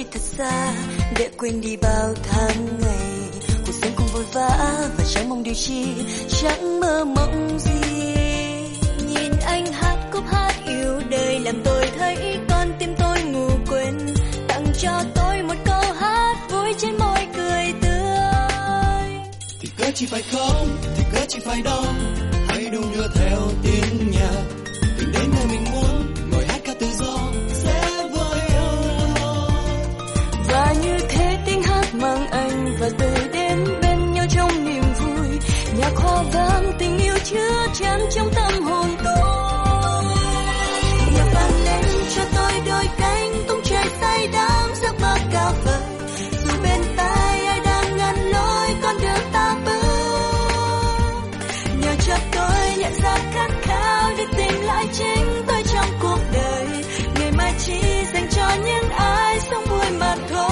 thật xa để quên đi bao tháng ngày. Cuộc sống không vội vã và chẳng mong điều chi, chẳng mơ mộng gì. Nhìn anh hát khúc hát yêu đời làm tôi thấy con tim tôi ngủ quên. Tặng cho tôi một câu hát vui trên môi cười tươi. Thì cớ chi phải khóc, thì cớ chi phải đau, hãy đừng đưa theo tiếng nhạc. Tìm đến nơi mình muốn, ngồi hát ca tự do sẽ với âu. Và như thế tiếng hát mang anh và tôi đến bên nhau trong niềm vui. Nhạc hoa vang tình yêu chứa chan trong tâm hồn tôi. Nhạc vang lên cho tôi đôi cánh tung trời say đắm giấc mơ cao vời. Dù bên tai ai đang ngăn lối con đường ta bước, nhờ cho tôi nhận ra khát khao được tìm lại chính tôi trong cuộc đời. Ngày mai chỉ dành cho những ai sống vui mà thôi.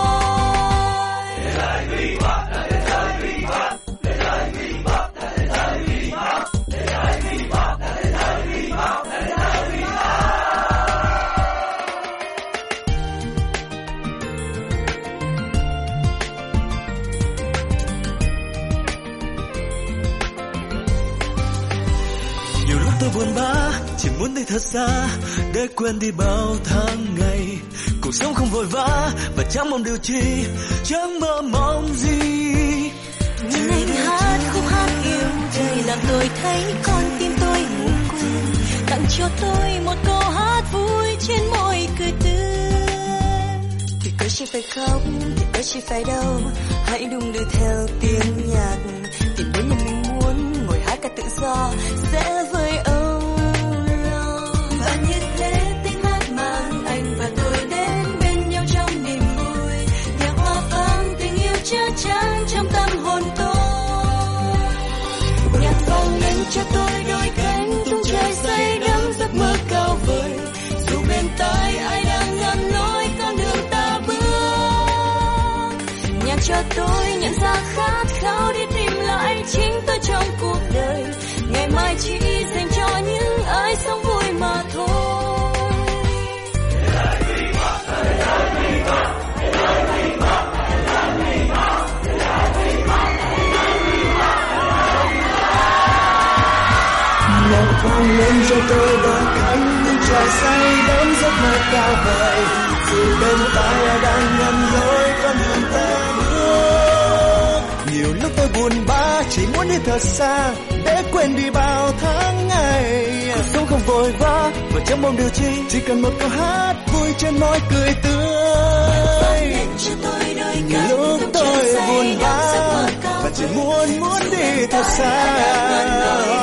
Nhiều lúc tôi buồn bã, chỉ muốn đi thật xa để quên đi bao tháng ngày. Cuộc sống không vội vã và chẳng mong điều chi, chẳng mơ mộng gì. Nhìn anh hát khúc hát yêu đời làm tôi thấy con tim tôi ngủ quên. Tặng cho tôi một câu hát vui trên môi cười tươi. Thì cớ chi phải khóc, thì cớ chi phải đau, hãy đừng đưa theo tiếng nhạc. Tìm đến nơi mình muốn, ngồi hát ca tự do sẽ với âu lo. Và như thế tiếng hát mang anh và tôi đến bên nhau trong niềm vui. Nhạc hoa vang tình yêu chứa chan trong tâm hồn tôi. Nhạc vang lên cho tôi đôi cánh tung trời say đắm giấc mơ cao vời. Dù bên tai ai đang ngăn lối con đường ta bước, nhạc cho tôi nhận ra khát khao đi tìm lại chính tôi trong cuộc đời. Ngày mai chỉ dành cho những ai sống vui mà thôi. Nhạc vang lên cho tôi đôi cánh tung trời say đắm giấc mơ cao vời. Dù bên tai ai đang ngăn lối con đường ta bước. Nhiều lúc tôi buồn bã, chỉ muốn đi thật xa để quên đi bao tháng ngày. Cuộc sống không vội vã và chẳng mong điều chi, chỉ cần một câu hát vui trên môi cười tươi. Nhiều lúc tôi buồn bã và chỉ muốn đi thật xa